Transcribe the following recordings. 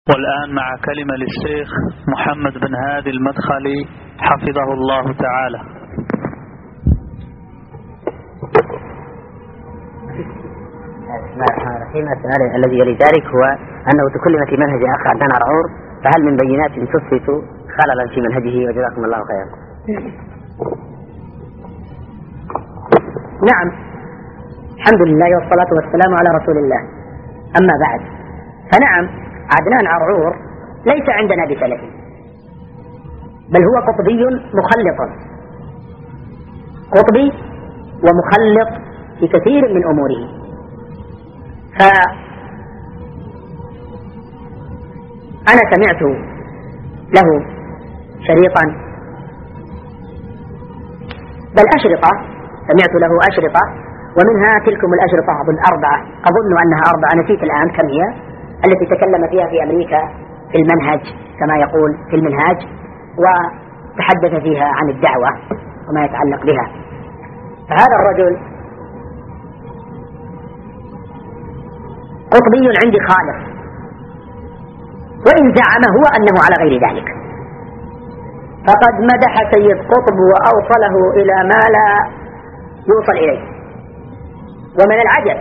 والآن مع كلمة للشيخ محمد بن هادي المدخلي حفظه الله تعالى. بسم الله الرحمن الرحيم. السؤال الذي يلي ذلك هو أنه تكلم في منهج أخ عدنان عرعور، فهل من بينات تثبت خللا في منهجه؟ وجزاكم الله خيرا. نعم، الحمد لله والصلاة والسلام على رسول الله. أما بعد، فنعم عدنان عرعور ليس عندنا بسلفي، بل هو قطبي مخلط، قطبي ومخلط في كثير من أموره. فأنا سمعت له شريطا، بل أشرطة، سمعت له أشرطة، ومنها تلكم الأشرطة أظن 4، أظن أنها 4، نسيت الآن كم هي، التي تكلم فيها في أمريكا في المنهج كما يقول في المنهاج، وتحدث فيها عن الدعوة وما يتعلق بها. فهذا الرجل قطبي عندي خالص، وإن زعم هو أنه على غير ذلك، فقد مدح سيد قطب وأوصله إلى ما لا يوصل إليه. ومن العجب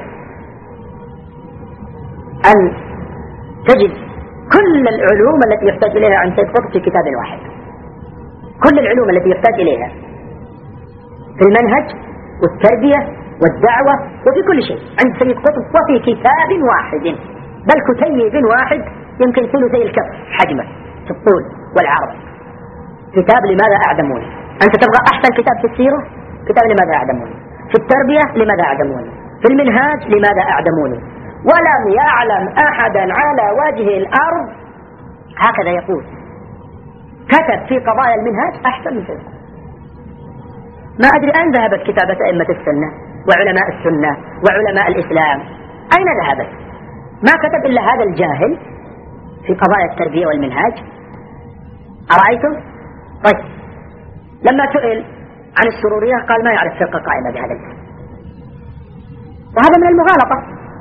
أن تجد كل العلوم التي يحتاج إليها عند سيد قطب في كتاب واحد، كل العلوم التي يحتاج إليها في المنهج والتربية والدعوة وفي كل شيء عند سيد قطب وفي كتاب واحد، بل كتيب واحد يمكن ثلثي الكف حجمه في الطول والعرض. كتاب لماذا أعدموني؟ أنت تبغى أحسن كتاب في السيرة؟ كتاب لماذا أعدموني؟ في التربية لماذا أعدموني؟ في المنهاج لماذا أعدموني؟ ولم يعلم أحدا على وجه الأرض هكذا يقول كتب في قضايا المنهاج أحسن من سيد. ما أدري أين ذهبت كتابة أئمة السنة وعلماء السنة وعلماء الإسلام، أين ذهبت؟ ما كتب إلا هذا الجاهل في قضايا التربية والمنهاج. أرأيتم؟ طيب، لما سئل عن السرورية قال ما يعرف فرقة قائمة بهذا الاسم، وهذا من المغالطة.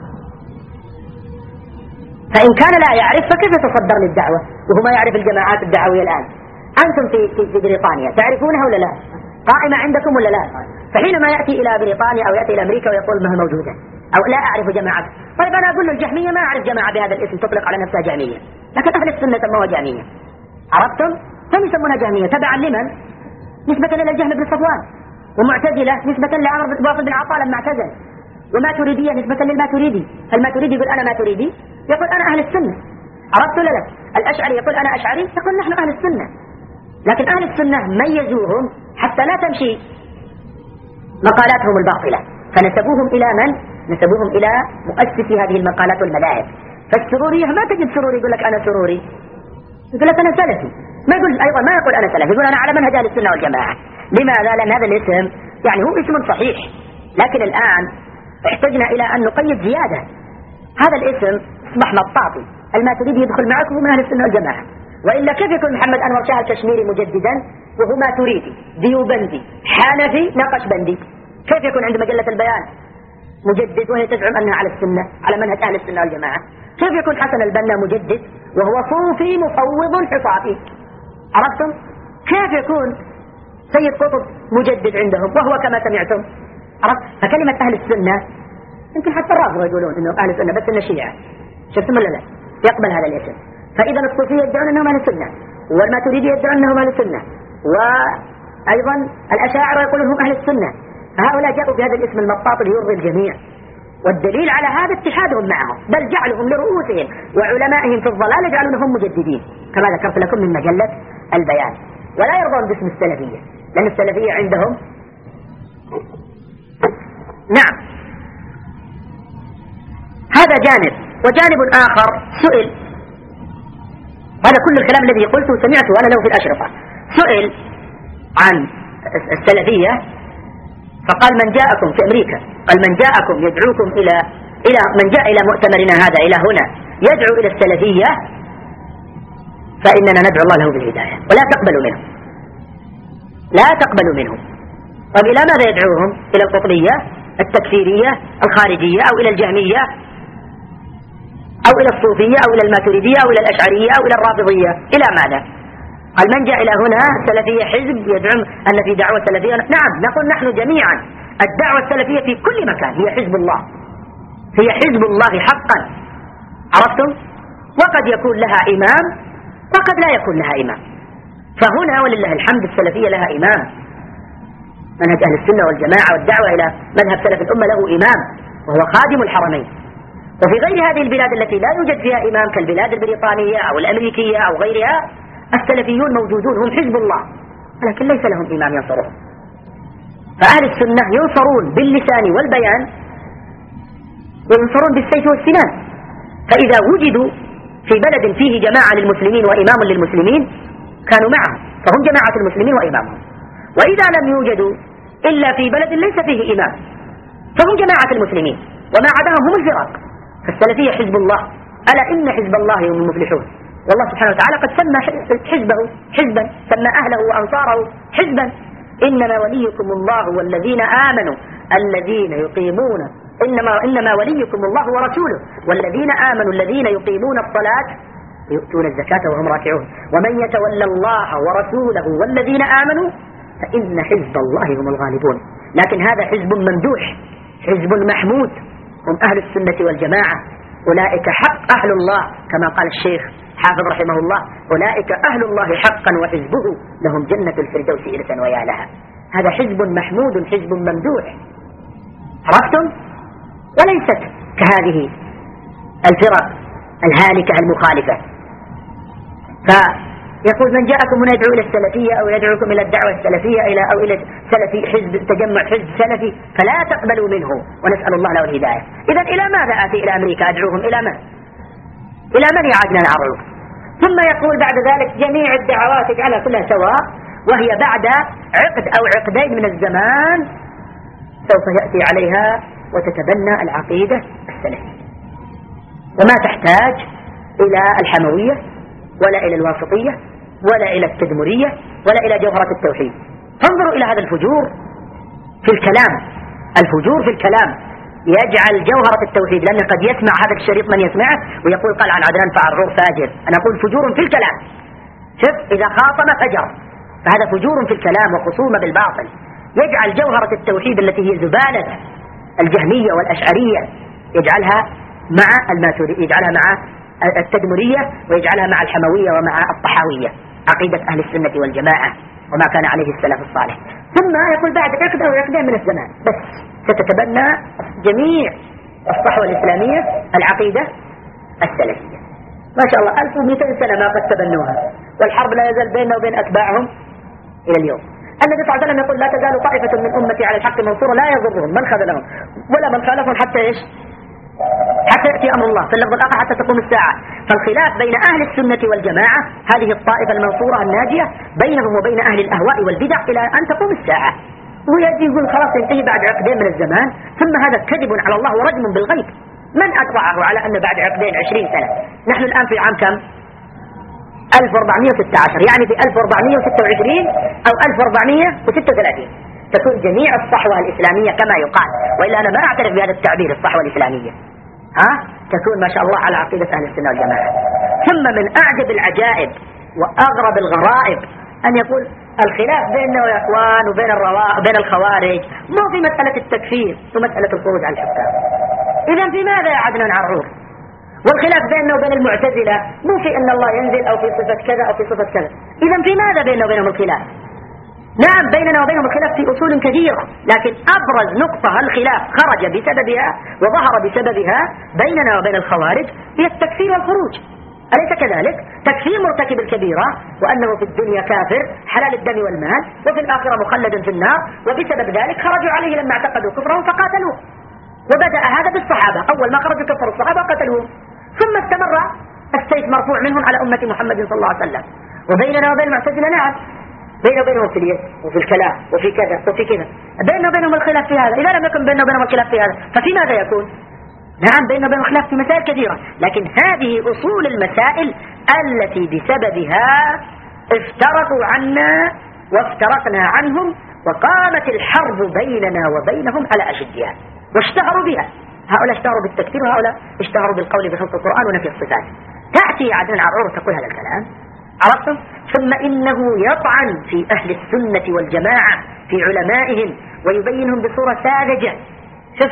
فإن كان لا يعرف فكيف يتصدر للدعوة وهو ما يعرف الجماعات الدعوية الآن؟ أنتم في بريطانيا تعرفونها ولا لا؟ قائمة عندكم ولا لا؟ فحينما يأتي إلى بريطانيا أو يأتي إلى أمريكا ويقول ما هي موجودة أو لا أعرف جماعة، طيب أنا أقول له الجهمية ما أعرف جماعة بهذا الاسم تطلق على نفسها جهمية، لكن أهل السنة سموها جهمية. عرفتم؟ هم يسمونها جهمية تبعا لمن؟ نسبة إلى الجهم بن صفوان، ومعتزلة نسبة لعمر واصل بن عطاء لما اعتزل، وماتريدية نسبة للماتريدي. فالماتريدي يقول أنا ماتريدي، يقول أنا أهل السنة. عرفت ولا لا؟ الأشعري يقول أنا أشعري، يقول نحن أهل السنة. لكن أهل السنة ميزوهم حتى لا تمشي مقالاتهم الباطلة، فنسبوهم إلى من؟ نسبوهم إلى مؤسسي هذه المقالات والمذاهب. فالسرورية ما تجد سروري يقول لك أنا سروري، يقول لك أنا سلفي، ما يقول أيضا ما يقول أنا سلفي، يقول أنا على منهج أهل السنة والجماعة. لماذا؟ لأن هذا الاسم يعني هو اسم صحيح، لكن الآن احتجنا إلى أن نقيد زيادة. هذا الاسم اصبح مطاطي، الماتريدي يدخل معكم من أهل السنة والجماعة، وإلا كيف يكون محمد أنور شاه الكشميري مجددا وهو ماتريدي ديوبندي حنفي نقشبندي؟ كيف يكون عند مجلة البيان مجدد وهي تزعم أنها على السنة على منهج أهل السنة والجماعة؟ كيف يكون حسن البنا مجدد وهو صوفي مفوض حصافي؟ عرفتم؟ كيف يكون سيد قطب مجدد عندهم وهو كما سمعتم؟ عرفت؟ فكلمة أهل السنة يمكن حتى الرافضة يقولون إنه أهل السنة بس إنه شيعة، شفتم ولا لا؟ يقبل هذا الاسم. فإذا الصوفية يدعون أنهم أهل السنة، والماتريدية يدعون أنهم أهل السنة، وأيضا الأشاعرة يقولون هم أهل السنة. فهؤلاء جاءوا بهذا الاسم المطاط ليرضي الجميع، والدليل على هذا اتحادهم معهم، بل جعلهم لرؤوسهم وعلمائهم في الضلال يجعلونهم مجددين كما ذكرت لكم من مجلة البيان. ولا يرضون باسم السلفية، لأن السلفية عندهم نعم. هذا جانب. وجانب آخر سئل، هذا كل الكلام الذي قلته سمعته أنا له في الأشرطة، سئل عن السلفية فقال من جاءكم في أمريكا، قال من جاءكم يدعوكم إلى من جاء إلى مؤتمرنا هذا إلى هنا يدعو إلى السلفية فإننا ندعو الله له بالهداية ولا تقبلوا منه، لا تقبلوا منه. طيب إلى ماذا يدعوهم؟ إلى القطبية التكفيرية الخارجية أو إلى الجهمية أو إلى الصوفية أو إلى الماتريدية أو إلى الأشعرية أو إلى الرافضية، إلى ماذا؟ المنجأ إلى هنا السلفية حزب يدعم أن في دعوة سلفية. نعم، نقول نحن جميعا الدعوة السلفية في كل مكان هي حزب الله، هي حزب الله حقا، عرفتم؟ وقد يكون لها إمام وقد لا يكون لها إمام. فهنا ولله الحمد السلفية لها إمام، منهج أهل السنة والجماعة والدعوة إلى مذهب سلف الأمة له إمام وهو خادم الحرمين. وفي غير هذه البلاد التي لا يوجد فيها إمام كالبلاد البريطانية أو الأمريكية أو غيرها، السلفيون موجودون هم حزب الله، ولكن ليس لهم إمام ينصرهم. فأهل السنة ينصرون باللسان والبيان وينصرون بالسيف والسنان. فإذا وجدوا في بلد فيه جماعة للمسلمين وإمام للمسلمين كانوا معهم، فهم جماعة المسلمين وإمامهم. وإذا لم يوجدوا إلا في بلد ليس فيه إمام فهم جماعة المسلمين وما عداهم هم الفرق. فالسلفية حزب الله، ألا إن حزب الله هم المفلحون. والله سبحانه وتعالى قد سمى حزبه حزبا، سمى أهله وأنصاره حزبا. إنما وليكم الله والذين آمنوا الذين يقيمون إنما وليكم الله ورسوله والذين آمنوا الذين يقيمون الصلاة ويؤتون الزكاة وهم راكعون ومن يتولى الله ورسوله والذين آمنوا فإن حزب الله هم الغالبون. لكن هذا حزب ممدوح، حزب محمود، هم أهل السنة والجماعة، أولئك حق أهل الله كما قال الشيخ حافظ رحمه الله، أولئك أهل الله حقا وحزبه لهم جنة الفردوس إرثا ويا لها. هذا حزب محمود، حزب ممدوح، عرفتم؟ وليست كهذه الفرق الهالكة المخالفة. فيقول من جاءكم هنا يدعو إلى السلفية أو يدعوكم إلى الدعوة السلفية أو إلى سلفي حزب تجمع حزب سلفي فلا تقبلوا منه، ونسأل الله له الهداية. إذن إلى ماذا آتي إلى أمريكا أدعوهم؟ إلى من؟ إلى من يعادنا العروض؟ ثم يقول بعد ذلك جميع الدعوات اجعلها كلها سواء، وهي بعد عقد أو عقدين من الزمان سوف يأتي عليها وتتبنى العقيدة السلفية، وما تحتاج إلى الحموية ولا إلى الواسطية ولا إلى التدمرية ولا إلى جوهرة التوحيد. انظروا إلى هذا الفجور في الكلام، الفجور في الكلام يجعل جوهرة التوحيد، لأن قد يسمع هذا الشريط من يسمعه ويقول قال عن عدنان فعرور فاجر. أنا أقول فجور في الكلام، شوف إذا خاصم فجر، فهذا فجور في الكلام وخصومة بالباطل، يجعل جوهرة التوحيد التي هي زبالة الجهمية والأشعرية يجعلها مع الماتريدية، يجعلها مع التدمرية، ويجعلها مع الحموية ومع الطحاوية، عقيدة أهل السنة والجماعة وما كان عليه السلف الصالح. ثم يقول بعد عقد أو عقدين من الزمان بس ستتبنى جميع الصحوة الإسلامية العقيدة السلفية. ما شاء الله 1200 سنة ما قد تبنوها، والحرب لا يزال بيننا وبين أتباعهم إلى اليوم. النبي صلى الله عليه وسلم يقول لا تزال طائفة من أمتي على الحق منصورة لا يضرهم من خذلهم ولا من خالفهم حتى إيش؟ حتى يأتي أمر الله، في اللفظ الآخر حتى تقوم الساعة. فالخلاف بين أهل السنة والجماعة هذه الطائفة المنصورة الناجية بينهم وبين أهل الأهواء والبدع إلى أن تقوم الساعة. ويجي يقول خلاص ينتهي بعد عقدين من الزمان، ثم هذا كذب على الله ورجم بالغيب. من أطلعه على أن بعد عقدين 20 سنة؟ نحن الآن في عام كم؟ 1416، يعني في 1426 أو 1436 تكون جميع الصحوة الإسلامية كما يقال، وإلا أنا ما أعترف بهذا التعبير الصحوة الإسلامية، تكون ما شاء الله على عقيدة أهل السنة والجماعة. ثم من أعجب العجائب وأغرب الغرائب أن يقول الخلاف بيننا يا إخوان وبين الخوارج مو في مسألة التكفير ومسألة الخروج على الحكام. إذا في ماذا يا عدنان عرور؟ والخلاف بيننا وبين المعتزلة مو في أن الله ينزل أو في صفة كذا أو في صفة كذا. إذا في ماذا بيننا وبينهم الخلاف؟ نعم بيننا وبينهم الخلاف في أصول كثيرة، لكن أبرز نقطة الخلاف خرج بسببها وظهر بسببها بيننا وبين الخوارج هي التكفير والخروج. أليس كذلك؟ تكفير مرتكب الكبيرة وأنه في الدنيا كافر حلال الدم والمال وفي الآخرة مخلد في النار، وبسبب ذلك خرجوا عليه لما اعتقدوا كفرهم فقاتلوه. وبدأ هذا بالصحابة، أول ما خرجوا كفروا الصحابة قتلوهم، ثم استمر السيف مرفوع منهم على أمة محمد صلى الله عليه وسلم. وبيننا وبين المعتزلة نعم بيننا وبينهم في اليد وفي الكلام وفي كذا وفي كذا، بيننا وبينهم الخلاف في هذا. إذا لم يكن بيننا وبينهم الخلاف في هذا ففي ماذا يكون؟ نعم بيننا وبينهم الخلاف في مسائل كثيرة، لكن هذه أصول المسائل التي بسببها افترقوا عنا وافترقنا عنهم، وقامت الحرب بيننا وبينهم على أشدها واشتهروا بها. هؤلاء اشتهروا بالتكفير وهؤلاء اشتهروا بالقول بخلق القرآن ونفي الصفات. تأتي عدنان عرعور وتقول هذا الكلام، عرفتم؟ ثم إنه يطعن في أهل السنة والجماعة في علمائهم ويبينهم بصورة ساذجة. شوف،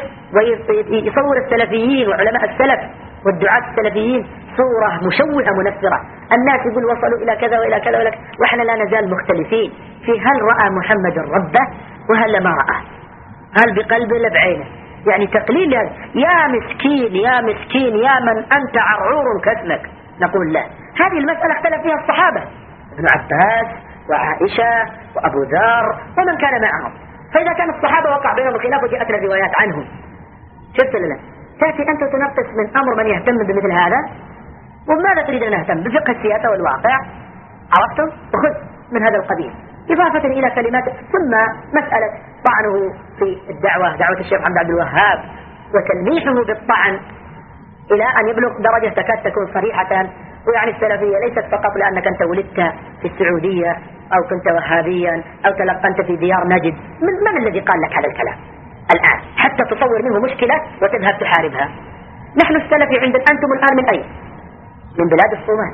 ويصور السلفيين وعلماء السلف والدعاة السلفيين صورة مشوهة منفرة. الناس يقول وصلوا إلى كذا وإلى كذا وإلى كذا، وإحنا لا نزال مختلفين في هل رأى محمد ربه وهل ما رأى، هل بقلبه ولا بعينه. يعني تقليل يا مسكين يا مسكين يا من أنت عرعور كاسمك، نقول لا. هذه المسألة اختلف فيها الصحابة، ابن عباس وعائشة وأبو ذر ومن كان معهم. فإذا كان الصحابة وقع بينهم الخلاف وجاءتنا الروايات عنهم، شفت لنا تأتي أنت تنقص من أمر من يهتم بمثل هذا. وبماذا تريد أن نهتم؟ بفقه السياسة والواقع، عرفتم؟ وخذ من هذا القبيل إضافة إلى كلمات. ثم مسألة طعنه في الدعوة، دعوة الشيخ محمد عبد الوهاب، وتلميحه بالطعن إلى أن يبلغ درجة تكاد تكون صريحة. ويعني السلفية ليست فقط لأنك أنت ولدت في السعودية أو كنت وهابيا أو تلقنت في ديار نجد. من الذي قال لك هذا الكلام الآن حتى تصور منه مشكلة وتذهب تحاربها؟ نحن السلفي عندنا. أنتم الآن من أين؟ من بلاد الصومال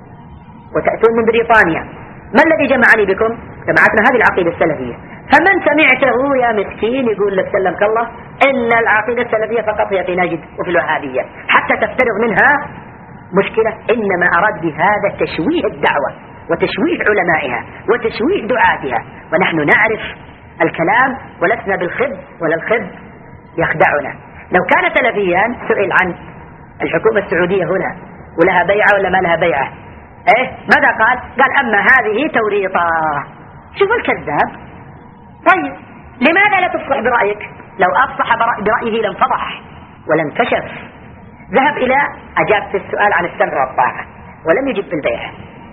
وتأتون من بريطانيا. ما الذي جمعني بكم؟ جمعتنا هذه العقيدة السلفية. فمن سمعته يا مسكين يقول لك سلمك الله إن العقيدة السلفية فقط هي في نجد وفي الوهابية، حتى تفترض منها مشكلة. إنما أراد بهذا تشويه الدعوة وتشويه علمائها وتشويه دعاتها، ونحن نعرف الكلام ولسنا بالخب ولا الخب يخدعنا. لو كان سلفيا سئل عن الحكومة السعودية هنا ولها بيعة ولا ما لها بيعة، ماذا قال؟ قال أما هذه توريطة. شوف الكذاب. طيب لماذا لا تصلح برأيك؟ لو أصلح برأيه لانفضح ولانكشف. ذهب إلى أجاب في السؤال عن السمع والطاعة ولم يجب بالبيعة.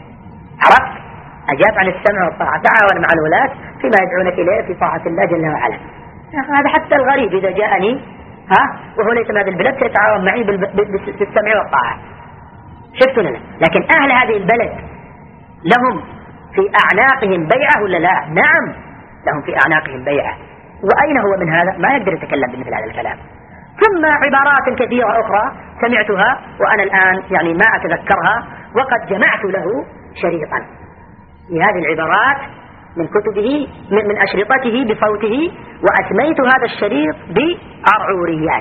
عرفت؟ أجاب عن السمع والطاعة، تعاون مع الولاة فيما يدعونك إليه في طاعة الله جل وعلا. هذا حتى الغريب إذا جاءني وهو ليس من هذه البلد سيتعاون معي بالسمع والطاعة. شفتوا لنا؟ لكن أهل هذه البلد لهم في أعناقهم بيعة ولا لا؟ نعم لهم في أعناقهم بيعة. وأين هو من هذا؟ ما يقدر يتكلم بمثل هذا الكلام. ثم عبارات كثيرة أخرى سمعتها وأنا الآن يعني ما أتذكرها، وقد جمعت له شريطا لهذه العبارات من كتبه من أشرطته بصوته، وأسميت هذا الشريط بعرعوريات.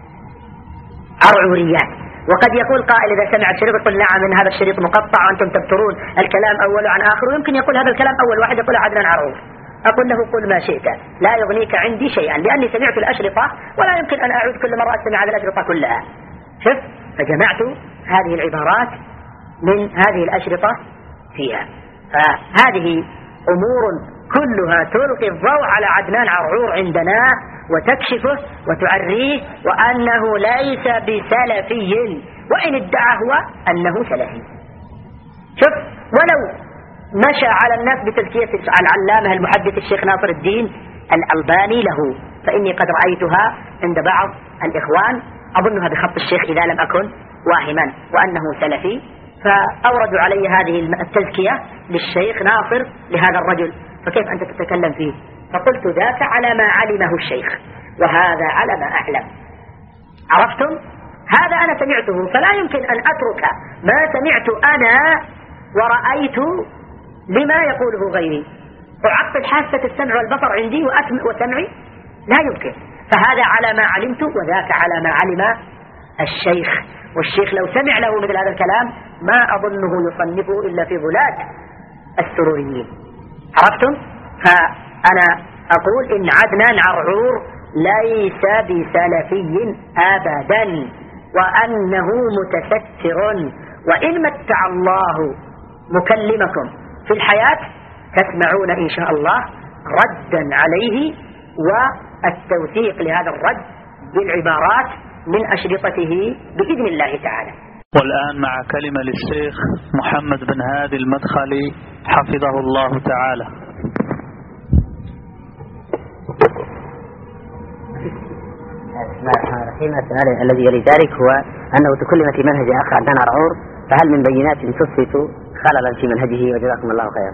عرعوريات. وقد يقول قائل إذا سمع الشريط يقول نعم إن هذا الشريط مقطع وأنتم تبترون الكلام أول عن آخر، ويمكن يقول هذا الكلام أول واحد يقول عدنان عرعور. أقول له قل ما شئت لا يغنيك عندي شيئا، لأني سمعت الأشرطة ولا يمكن أن أعود كل مرة أستمع هذه الأشرطة كلها. شوف، فجمعت هذه العبارات من هذه الأشرطة فيها. فهذه أمور كلها تلقي الضوء على عدنان عرعور عندنا وتكشفه وتعريه وأنه ليس بسلفي، وإن ادعى هو أنه سلفي. شوف، ولو مشى على الناس بتزكية العلامة المحدث الشيخ ناصر الدين الألباني له، فإني قد رأيتها عند بعض الإخوان أظنها بخط الشيخ إذا لم أكن واهما، وأنه سلفي، فأوردوا علي هذه التزكية للشيخ ناصر لهذا الرجل، فكيف أنت تتكلم فيه؟ فقلت ذاك على ما علمه الشيخ وهذا على ما أعلم. عرفتم؟ هذا أنا سمعته، فلا يمكن أن أترك ما سمعت أنا ورأيت لما يقوله غيري. أعطل حاسة السمع والبصر عندي وسمعي؟ لا يمكن. فهذا على ما علمت وذاك على ما علم الشيخ، والشيخ لو سمع له مثل هذا الكلام ما أظنه يصنفه إلا في ظلات السروريين. عرفتم؟ فأنا أقول إن عدنان عرعور ليس بسلفي أبدا، وأنه متستر، وإن متع الله مكلمكم في الحياة تسمعون إن شاء الله ردا عليه والتوثيق لهذا الرد بالعبارات من أشرطته بإذن الله تعالى. والآن مع كلمة للشيخ محمد بن هادي المدخلي حفظه الله تعالى. بسم الله الرحمن الرحيم. السؤال الذي يلي ذلك هو أنه تكلم في منهج أخ عدنان عرعور، فهل من بينات تثبت خللا في منهجه؟ وجزاكم الله خيرا.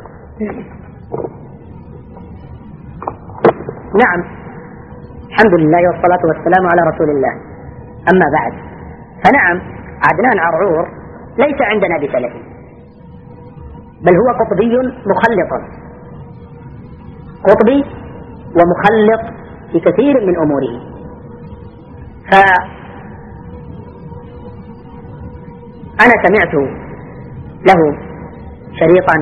نعم، الحمد لله والصلاة والسلام على رسول الله. أما بعد، فنعم عدنان عرعور ليس عندنا بسلفي، بل هو قطبي مخلط، قطبي ومخلط في كثير من أموره. فأنا سمعت له شريطا،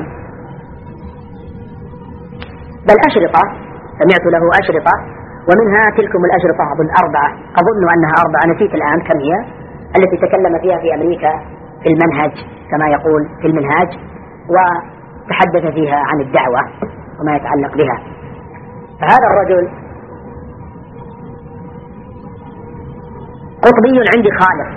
بل أشرطة، سمعت له أشرطة، ومنها تلكم الأشرطة أظن 4، أظن أنها 4، نسيت الآن كم هي، التي تكلم فيها في أمريكا في المنهج كما يقول في المنهاج، وتحدث فيها عن الدعوة وما يتعلق بها. فهذا الرجل قطبي عندي خالص،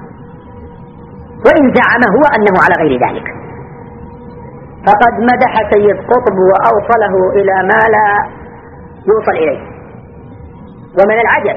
وإن زعم هو أنه على غير ذلك، فقد مدح سيد قطب وأوصله إلى ما لا يوصل إليه. ومن العجب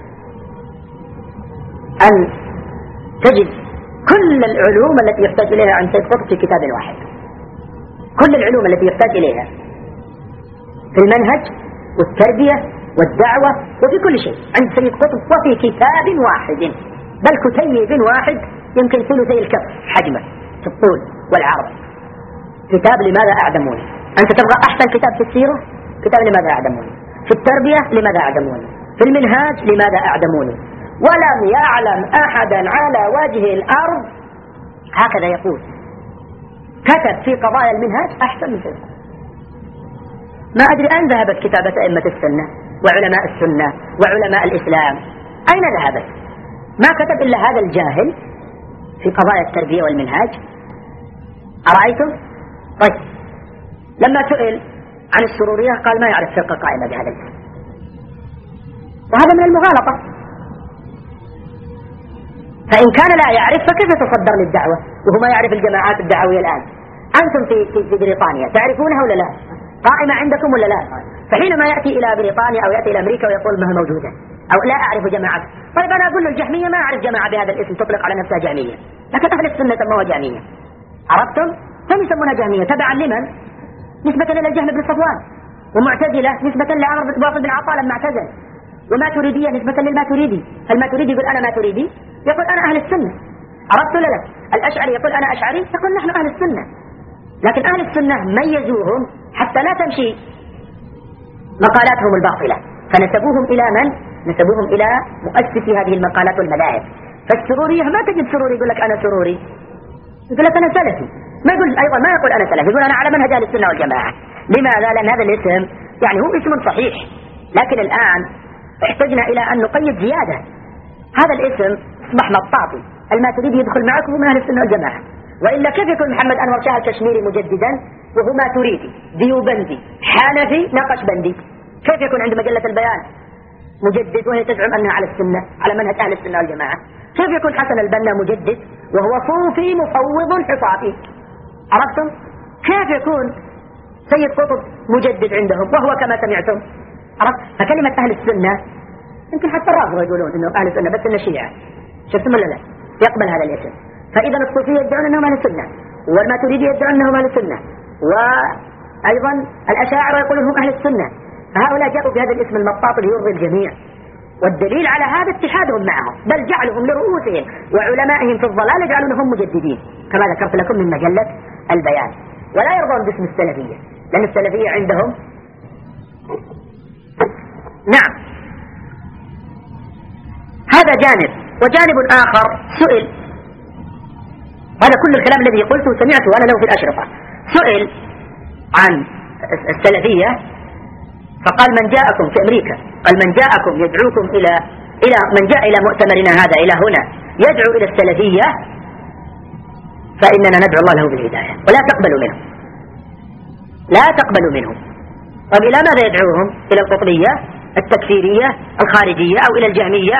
أن تجد كل العلوم التي يحتاج إليها عن سيد قطب في كتاب واحد، كل العلوم التي يحتاج إليها في المنهج والتربية والدعوة وفي كل شيء عند سيد قطب وفي كتاب واحد، بل كتيب واحد يمكن ثلثي الكف حجمه في الطول والعرض. كتاب لماذا أعدموني؟ أنت تبغى أحسن كتاب في السيرة؟ كتاب لماذا أعدموني؟ في التربية لماذا أعدموني؟ في المنهاج لماذا أعدموني؟ ولم يعلم أحدا على وجه الأرض هكذا يقول كتب في قضايا المنهاج أحسن من سيد قطب. ما أدري أين ذهبت كتابة أئمة السنة وعلماء السنة وعلماء الإسلام، أين ذهبت؟ ما كتب إلا هذا الجاهل في قضايا التربية والمنهاج. أرأيتم؟ طيب، لما سئل عن السرورية قال ما يعرف فرقة قائمة بهذا الاسم، وهذا من المغالطة. فإن كان لا يعرف فكيف يتصدر للدعوة وهو ما يعرف الجماعات الدعوية الآن؟ أنتم في بريطانيا تعرفونها ولا لا؟ قائمة عندكم ولا لا؟ فحينما يأتي إلى بريطانيا أو يأتي إلى أمريكا ويقول ما هي موجودة أو لا أعرف جماعة، طيب أنا أقول له الجهمية ما أعرف جماعة بهذا الاسم تطلق على نفسها جهمية، لكن أهل السنة سموها جهمية. عرفتم؟ هم يسمونها جهمية تبعا لمن؟ نسبة إلى الجهم بن صفوان، ومعتزلة نسبة لعمر بن واقد بن عطاء لما اعتزل، وماتريدية نسبة للماتريدي. الماتريدي يقول أنا ماتريدي، يقول أنا أهل السنة. عرفت ولا لا؟ الأشعري يقول أنا أشعري، يقول نحن أهل السنة. لكن أهل السنة ميزوهم حتى لا تمشي مقالاتهم الباطلة، فنسبوهم إلى من؟ نسبوهم إلى مؤسسي هذه المقالات والمذاهب. فالسرورية ما تجد سروري يقول لك أنا سروري، يقول لك أنا سلفي، ما يقول أيضا ما يقول أنا سلفي، يقول أنا على منهج أهل السنة والجماعة. لماذا؟ لأن هذا الاسم يعني هو اسم صحيح، لكن الآن احتجنا إلى أن نقيد زيادة. هذا الاسم أصبح مطاطي، الماتريدي يدخل معكم من أهل السنة والجماعة، وإلا كيف يكون محمد أنور شاه الكشميري مجددا وهو ماتريدي ديوبندي حنفي نقشبندي؟ كيف يكون عند مجلة البيان مجدد وهي تزعم أنها على السنة على منهج أهل السنة والجماعة؟ كيف يكون حسن البنا مجدد وهو صوفي مفوض حصافي؟ عرفتم؟ كيف يكون سيد قطب مجدد عندهم وهو كما سمعتم؟ عرفت؟ فكلمة أهل السنة يمكن حتى الرافضة يقولون إنه أهل السنة بس إنه شيعة، شفتم ولا لا؟ يقبل هذا الاسم. فإذا الصوفية يدعون أنهم أهل السنة، والماتريدية يدعون أنهم أهل السنة، وأيضا الأشاعرة يقولون هم أهل السنة. فهؤلاء جاءوا بهذا الاسم المطاط ليرضي الجميع، والدليل على هذا اتحادهم معهم، بل جعلهم لرؤوسهم وعلمائهم في الضلال يجعلونهم مجددين كما ذكرت لكم من مجلة البيان. ولا يرضون باسم السلفية لأن السلفية عندهم نعم. هذا جانب. وجانب آخر سئل، هذا كل الكلام الذي قلته سمعته أنا له في الأشرطة، سئل عن السلفية فقال من جاءكم في أمريكا، قال من جاءكم يدعوكم إلى من جاء إلى مؤتمرنا هذا إلى هنا يدعو إلى السلفية فإننا ندعو الله له بالهداية ولا تقبلوا منه، لا تقبلوا منه. طيب إلى ماذا يدعوهم؟ إلى القطبية التكفيرية الخارجية أو إلى الجهمية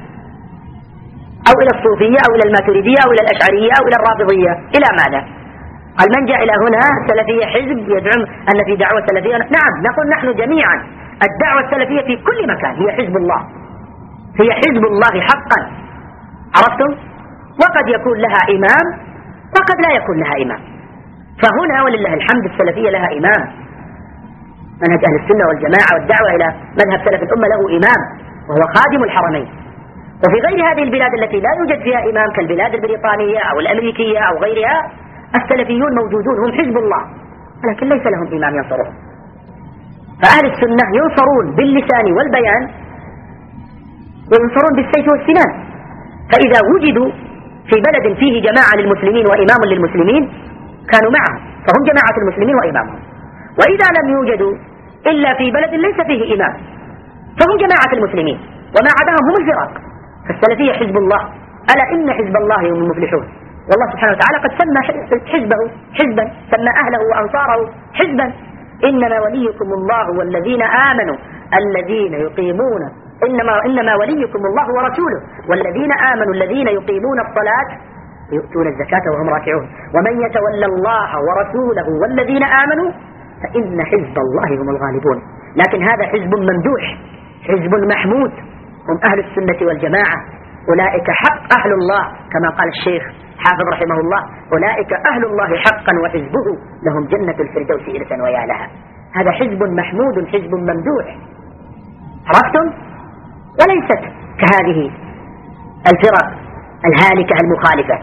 أو إلى الصوفية أو إلى الماتريدية أو إلى الأشعرية أو إلى الرافضية؟ إلى ماذا؟ قال من جاء إلى هنا السلفية حزب يدعم أن في دعوة سلفية. نعم نقول نحن جميعا الدعوة السلفية في كل مكان هي حزب الله، هي حزب الله حقا. عرفتم؟ وقد يكون لها إمام وقد لا يكون لها إمام. فهنا ولله الحمد السلفية لها إمام، منهج أهل السنة والجماعة والدعوة إلى مذهب سلف الأمة له إمام وهو خادم الحرمين، وفي غير هذه البلاد التي لا يوجد فيها إمام كالبلاد البريطانية أو الأمريكية أو غيرها السلفيون موجودون هم حزب الله، ولكن ليس لهم إمام ينصرهم. فأهل السنة ينصرون باللسان والبيان وينصرون بالسيف والسنان. فإذا وجدوا في بلد فيه جماعة للمسلمين وإمام للمسلمين كانوا معهم، فهم جماعة المسلمين وإمامهم. وإذا لم يوجدوا إلا في بلد ليس فيه إمام فهم جماعة المسلمين وما عداهم هم الفرق. فالسلفية حزب الله، ألا إن حزب الله هم المفلحون. والله سبحانه وتعالى قد سمى حزبه حزبا، سمى أهله وأنصاره حزبا. إنما وليكم الله والذين آمنوا الذين يقيمون إنما وليكم الله ورسوله والذين آمنوا الذين يقيمون الصلاة يؤتون الزكاة وهم راكعون ومن يتولى الله ورسوله والذين آمنوا فإن حزب الله هم الغالبون. لكن هذا حزب ممدوح، حزب محمود، هم أهل السنة والجماعة. أولئك حق أهل الله كما قال الشيخ حافظ رحمه الله، أولئك أهل الله حقا وحزبه لهم جنة الفردوس إرثا ويا لها. هذا حزب محمود، حزب ممدوح. عرفتم؟ وليست كهذه الفرق الهالكة المخالفة.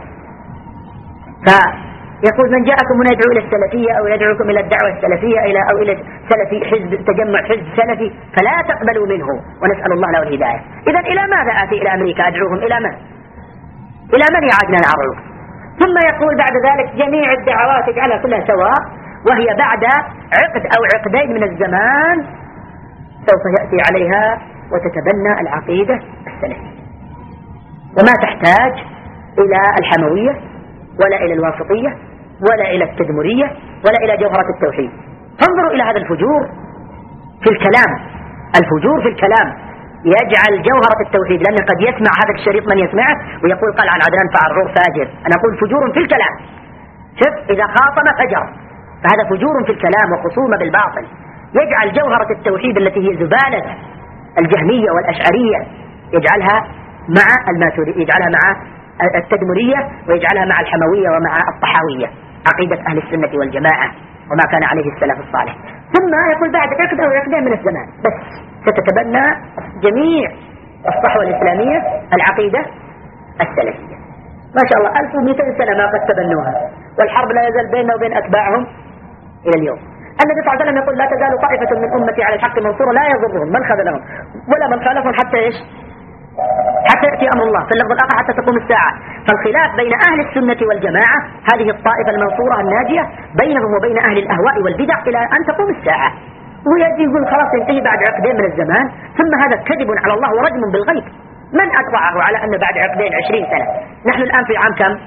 فيقول من جاءكم هنا يدعو إلى السلفية أو يدعوكم إلى الدعوة السلفية أو إلى سلفي حزب تجمع حزب سلفي فلا تقبلوا منه ونسأل الله له الهداية. إذا إلى ماذا آتي إلى أمريكا أدعوهم؟ إلى من؟ إلى من يعادنا العروض؟ ثم يقول بعد ذلك جميع الدعوات اجعلها كلها سواء، وهي بعد عقد أو عقدين من الزمان سوف يأتي عليها وتتبنى العقيدة السلفية، وما تحتاج إلى الحموية ولا إلى الواسطية ولا إلى التدمرية ولا إلى جوهرة التوحيد. فانظروا إلى هذا الفجور في الكلام، الفجور في الكلام يجعل جوهرة التوحيد، لأن قد يسمع هذا الشريط من يسمعه ويقول قال عن عدنان فعرور فاجر. أنا أقول فجور في الكلام. شوف إذا خاصم فجر، فهذا فجور في الكلام وخصومة بالباطل، يجعل جوهرة التوحيد التي هي زبالة الجهمية والأشعرية يجعلها مع الماتريدية، يجعلها مع التدمرية، ويجعلها مع الحموية ومع الطحاوية، عقيدة أهل السنة والجماعة وما كان عليه السلف الصالح. ثم يقول بعد عقد أو عقدين من الزمان بس ستتبنى جميع الصحوة الإسلامية العقيدة السلفية. ما شاء الله 1200 سنة ما قد تبنوها، والحرب لا يزال بيننا وبين أتباعهم إلى اليوم. النبي صلى الله عليه وسلم يقول لا تزال طائفة من أمتي على الحق منصورة لا يضرهم من خذلهم ولا من خالفهم حتى إيش؟ حتى يأتي أمر الله، في اللفظ الآخر حتى تقوم الساعة. فالخلاف بين أهل السنة والجماعة هذه الطائفة المنصورة الناجية بينهم وبين أهل الأهواء والبدع إلى أن تقوم الساعة. ويجي يقول خلاص ينتهي بعد عقدين من الزمان، ثم هذا كذب على الله ورجم بالغيب. من أطلعه على أن بعد عقدين 20 سنة؟ نحن الآن في عام كم؟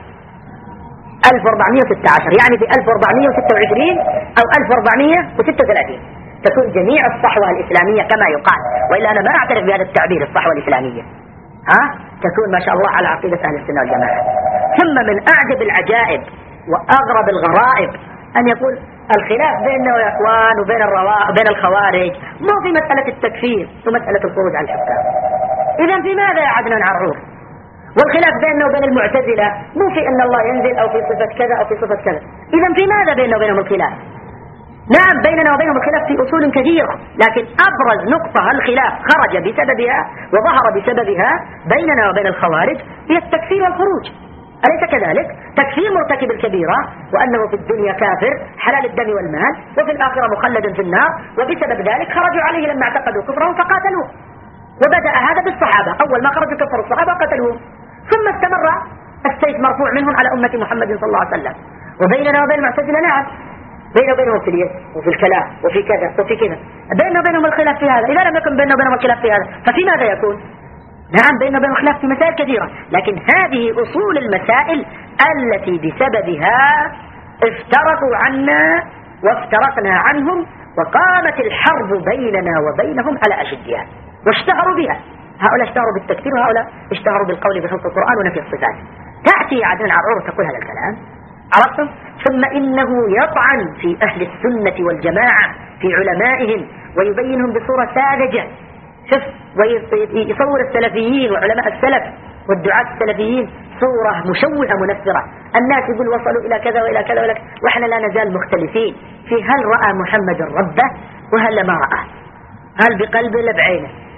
1416، يعني في 1426 أو 1436 تكون جميع الصحوة الإسلامية كما يقال، وإلا أنا ما أعترف بهذا التعبير الصحوة الإسلامية، تكون ما شاء الله على عقيدة أهل السنة والجماعة. ثم من أعجب العجائب وأغرب الغرائب أن يقول الخلاف بيننا وإخوان وبين الخوارج مو في مسألة التكفير ومسألة الخروج على الحكام. إذا في ماذا يا عدنان عرعور؟ والخلاف بيننا وبين المعتزلة مو في أن الله ينزل أو في صفة كذا أو في صفة كذا. إذا في ماذا بيننا وبينهم الخلاف؟ نعم بيننا وبينهم الخلاف في أصول كثيرة، لكن أبرز نقطة الخلاف خرج بسببها وظهر بسببها بيننا وبين الخوارج هي التكفير والخروج. أليس كذلك؟ تكفير مرتكب الكبيرة وأنه في الدنيا كافر حلال الدم والمال وفي الآخرة مخلد في النار، وبسبب ذلك خرجوا عليه لما اعتقدوا كفره فقاتلوه. وبدأ هذا بالصحابة، أول ما خرجوا كفروا الصحابة قتلوه، ثم استمر السيف مرفوع منهم على أمة محمد صلى الله عليه وسلم. وبيننا وبين المعتزلة نعم بيننا وبينهم في اليد وفي الكلام وفي كذا وفي كذا، بيننا وبينهم الخلاف في هذا. إذا لم يكن بيننا وبينهم الخلاف في هذا ففي ماذا يكون؟ نعم بيننا وبينهم خلاف في مسائل كثيرة، لكن هذه أصول المسائل التي بسببها افترقوا عنا وافترقنا عنهم، وقامت الحرب بيننا وبينهم على أشدها واشتهروا بها. هؤلاء اشتهروا بالتكفير وهؤلاء اشتهروا بالقول بخلق القرآن ونفي الصفات. تأتي عدنان عرعور تقول هذا الكلام، عرفتم؟ ثم إنه يطعن في أهل السنة والجماعة في علمائهم ويبينهم بصورة ساذجة. شوف، ويصور السلفيين وعلماء السلف والدعاة السلفيين صورة مشوهة منفرة. الناس يقول وصلوا إلى كذا وإلى كذا وإلى كذا، وإحنا لا نزال مختلفين في هل رأى محمد ربه وهل ما رأى، هل بقلبه ولا بعينه،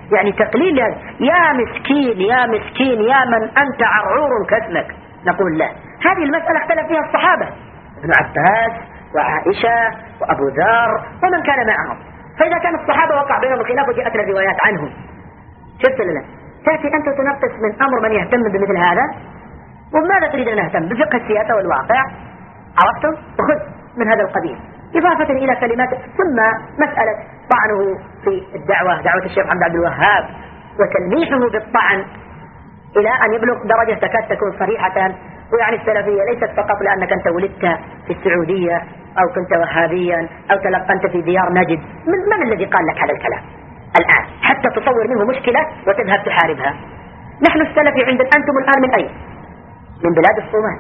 يعني تقليل يا مسكين يا مسكين يا من أنت عرعور كاسمك، نقول لا. هذه المسألة اختلف فيها الصحابة، ابن عباس وعائشة وأبو ذر ومن كان معهم. فإذا كان الصحابة وقع بينهم الخلاف وجاءتنا الروايات عنهم، شفت لنا تأتي أنت تنقص من أمر من يهتم بمثل هذا. وبماذا تريد أن نهتم؟ بفقه السياسة والواقع، عرفتم؟ وخذ من هذا القبيل، إضافة إلى كلمات. ثم مسألة طعنه في الدعوة، دعوة الشيخ محمد عبد الوهاب، وتلميحه بالطعن إلى أن يبلغ درجة تكاد تكون صريحة. ويعني السلفية ليست فقط لأنك أنت ولدت في السعودية أو كنت وهابيا أو تلقنت في ديار نجد. من الذي قال لك هذا الكلام الآن حتى تصور منه مشكلة وتذهب تحاربها؟ نحن السلفي عندنا، أنتم الآن من أين؟ من بلاد الصومال،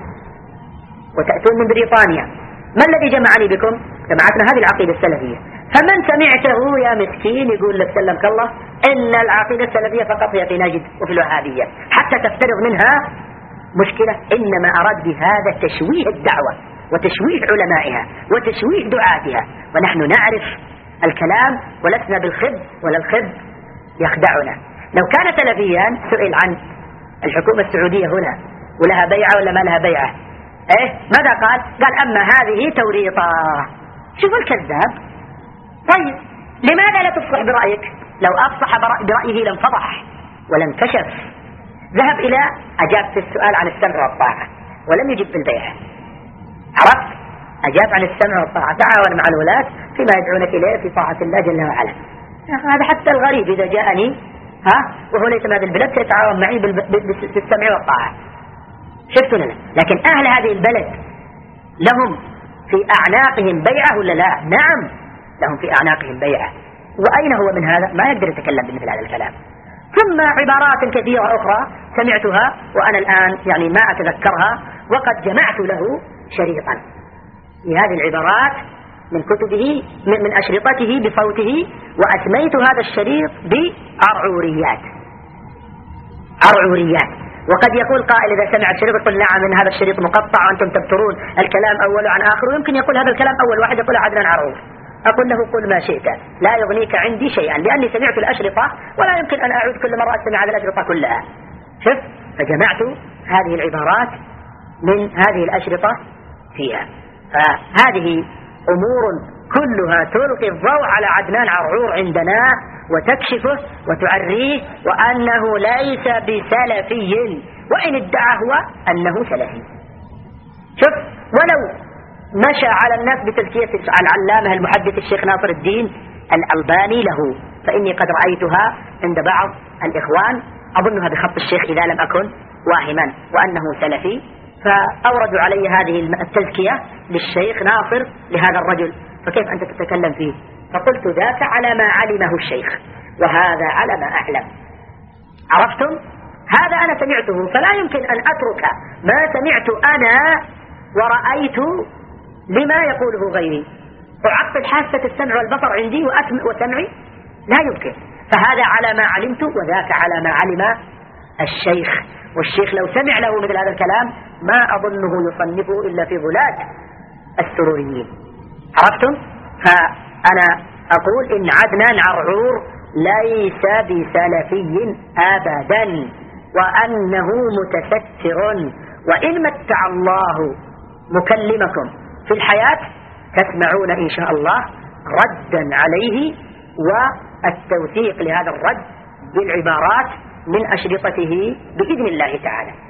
وتأتون من بريطانيا. ما الذي جمعني بكم؟ جمعتنا هذه العقيدة السلفية. فمن سمعته يا مسكين يقول لك سلمك الله إن العقيدة السلفية فقط هي في نجد وفي الوهابية، حتى تفترض منها مشكلة. إنما أراد بهذا تشويه الدعوة وتشويه علمائها وتشويه دعاتها، ونحن نعرف الكلام ولسنا بالخب ولا الخب يخدعنا. لو كان سلفيا سئل عن الحكومة السعودية هنا ولها بيعة ولا ما لها بيعة، ماذا قال؟ قال أما هذه توريطة. شوف الكذاب. طيب لماذا لا تفصح برأيك؟ لو أفصح برأيه لانفضح ولانكشف. ذهب إلى أجاب في السؤال عن السمع والطاعة ولم يجب بالبيعة. عرفت؟ أجاب عن السمع والطاعة، تعاون مع الولاة فيما يدعونك إليه في طاعة الله جل وعلا. هذا حتى الغريب إذا جاءني وهو ليس من هذه البلد سيتعاون معي بالسمع والطاعة. شفتوا لنا؟ لكن أهل هذه البلد لهم في أعناقهم بيعة ولا لا؟ نعم لهم في أعناقهم بيعة. وأين هو من هذا؟ ما يقدر يتكلم بمثل هذا الكلام. ثم عبارات كثيرة أخرى سمعتها وأنا الآن يعني ما أتذكرها، وقد جمعت له شريطا لهذه العبارات من كتبه من أشرطته بصوته، وأسميت هذا الشريط بعرعوريات. عرعوريات. وقد يقول قائل إذا سمع الشريط يقول نعم إن هذا الشريط مقطع وأنتم تبترون الكلام أول عن آخر، ويمكن يقول هذا الكلام أول واحد يقول عدنان عرعور. أقول له قل ما شئت لا يغنيك عندي شيئا، لأني سمعت الأشرطة ولا يمكن أن أعود كل مرة أستمع هذه الأشرطة كلها. شوف، فجمعت هذه العبارات من هذه الأشرطة فيها. فهذه أمور كلها تلقي الضوء على عدنان عرعور عندنا وتكشفه وتعريه وأنه ليس بسلفي، وإن ادعى هو أنه سلفي. شوف، ولو مشى على الناس بتزكية العلامة المحدث الشيخ ناصر الدين الألباني له، فإني قد رأيتها عند بعض الإخوان أظنها بخط الشيخ إذا لم أكن واهما، وأنه سلفي، فأوردوا علي هذه التزكية للشيخ ناصر لهذا الرجل، فكيف أنت تتكلم فيه؟ فقلت ذاك على ما علمه الشيخ وهذا على ما أعلم. عرفتم؟ هذا أنا سمعته، فلا يمكن أن أترك ما سمعت أنا ورأيت لما يقوله غيري. أعطل حاسة السمع والبصر عندي وسمعي؟ لا يمكن. فهذا على ما علمت وذاك على ما علم الشيخ، والشيخ لو سمع له مثل هذا الكلام ما أظنه يصنفه إلا في غلاة السروريين. عرفتم؟ فأنا أقول إن عدنان عرعور ليس بسلفي أبدا، وأنه متستر، وإن متع الله مكلمكم في الحياة تسمعون إن شاء الله ردا عليه والتوثيق لهذا الرد بالعبارات من أشرطته بإذن الله تعالى.